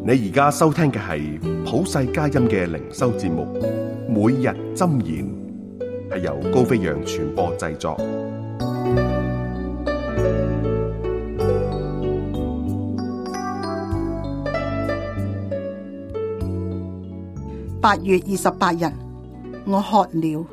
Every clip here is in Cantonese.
你而家收聽嘅係普世佳音嘅靈修節目，每日箴言，係由高飛揚傳播製作。 8月28日，我渴了。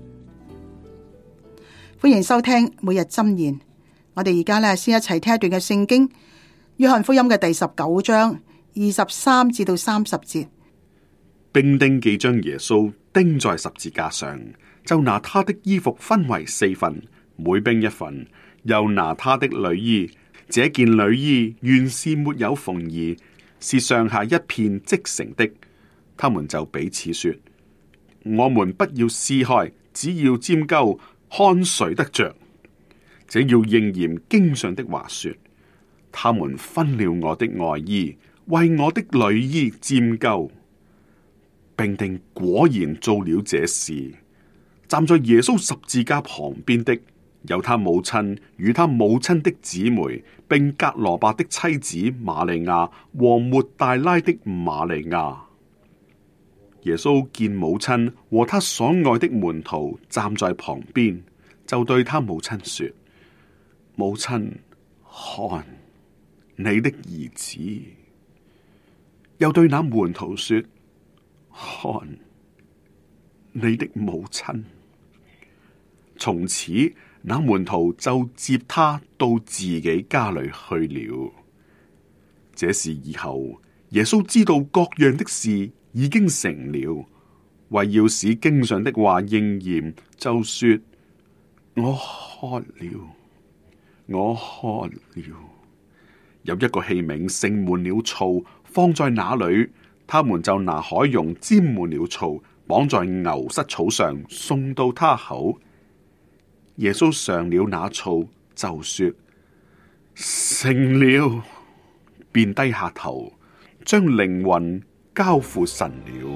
歡迎收聽每日箴言。我哋而家先一齊聽一段嘅聖經，約翰福音嘅第19章23至到30節。 兵丁既將耶穌釘在十字架上，就拿他的衣服分為4份，每兵1份，又拿他的裡衣。這件裡衣原是沒有縫兒，是上下一片織成的。他們就彼此說：我們不要撕開，只要拈鬮，看誰得着。這要應驗經上的話說：他們分了我的外衣，為我的裡衣拈鬮。兵丁果然做了這事。站在耶穌十字架旁邊的，有他母親與他母親的姊妹，並革羅伯的妻子瑪利亞和抹大拉的瑪利亞。耶穌見母親和他所愛的門徒站在旁邊，就對他母親說：母親，看你的兒子。又對那門徒說：看你的母親。從此，那門徒就接他到自己家裏去了。這事以後，耶穌知道各樣的事已經成了，為要使經上的話應驗，就說：我渴了，我渴了。有一個器皿盛滿了醋，放在那裏，他們就拿海蓉沾滿了醋，綁在牛膝草上，送到他口。耶穌嘗了那醋，就說：成了，便低下頭，將靈魂交付神了。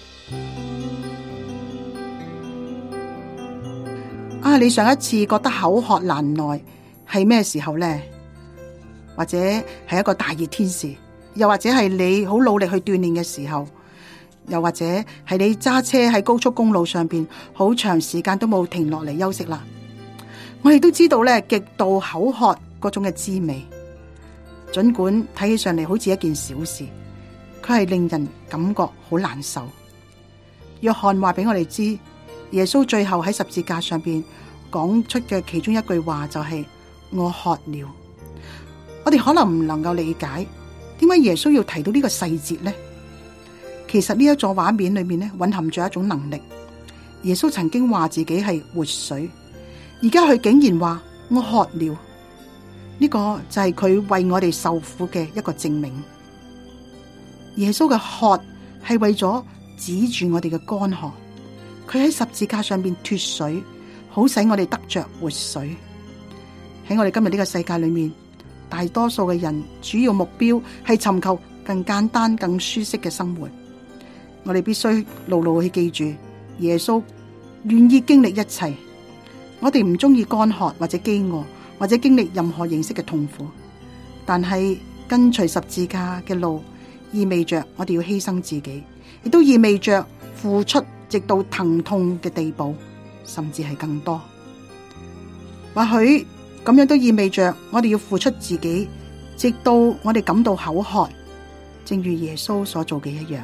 你上一次覺得口渴難耐係咩時候呢？或者係一個大熱天時，又或者係你好努力去鍛煉嘅時候，又或者係你揸車喺高速公路上邊好長時間都冇停落嚟休息啦。我哋都知道咧，極度口渴嗰種嘅滋味，盡管睇起上嚟好似一件小事，佢係令人感覺好難受。約翰話俾我哋知，耶穌最後喺十字架上邊講出嘅其中一句話就係：我渴了。我哋可能唔能夠理解點解耶穌要提到呢個細節呢？其實呢一座畫面裏面咧，蘊含咗一種能力。耶穌曾經話自己係活水，而家佢竟然話我渴了。呢個就係佢為我哋受苦嘅一個證明。耶穌嘅渴係為咗止住我哋嘅乾渴，佢喺十字架上邊脫水，好使我哋得着活水。喺我哋今日呢個世界裏面，大多數嘅人主要目標係尋求更簡單、更舒適嘅生活。我哋必須牢牢去記住，耶穌願意經歷一切。我哋唔中意乾渴或者飢餓，或者經歷任何形式嘅痛苦，但係跟隨十字架嘅路，意味着我哋要犧牲自己，亦都意味着付出直到疼痛嘅地步，甚至係更多。或許咁樣都意味着我哋要付出自己，直到我哋感到口渴，正如耶穌所做嘅一樣。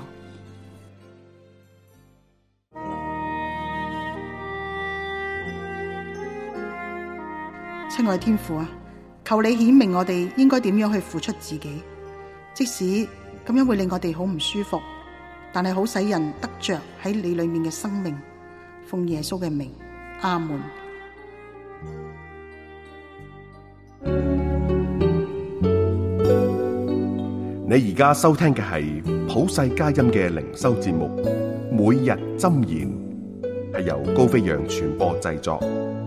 親愛天父啊，求你顯明我哋應該點樣去付出自己，即使咁樣會令我哋好唔舒服，但係好使人得着喺你裏面嘅生命。奉耶穌嘅名，阿門。 你而家收聽嘅係普世佳音嘅靈修節目，每日箴言，係由高飛揚傳播製作。